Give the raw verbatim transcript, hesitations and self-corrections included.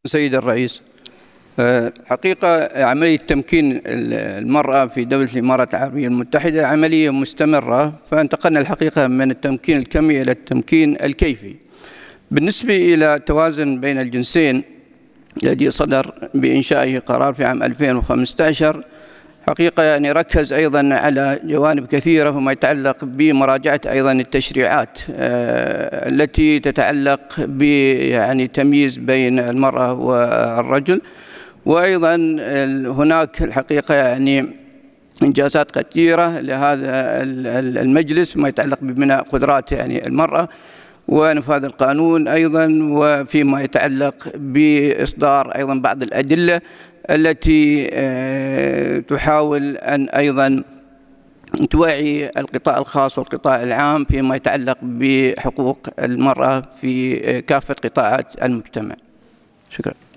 سيد الرئيس، آه، حقيقة عملية تمكين المرأة في دولة الإمارات العربية المتحدة عملية مستمرة، فانتقلنا الحقيقة من التمكين الكمي إلى التمكين الكيفي. بالنسبة إلى توازن بين الجنسين الذي صدر بإنشائه قرار في عام ألفين وخمسة عشر، حقيقة يعني ركز أيضا على جوانب كثيرة فيما يتعلق بمراجعة أيضا التشريعات آه، التي تتعلق ب يعني تمييز بين المرأة والرجل، وأيضا هناك الحقيقة يعني إنجازات كثيرة لهذا المجلس فيما يتعلق ببناء قدرات يعني المرأة ونفاذ القانون أيضا، وفيما يتعلق بإصدار أيضا بعض الأدلة التي تحاول أن أيضا توعي القطاع الخاص والقطاع العام فيما يتعلق بحقوق المرأة في كافة قطاعات المجتمع. شكرا.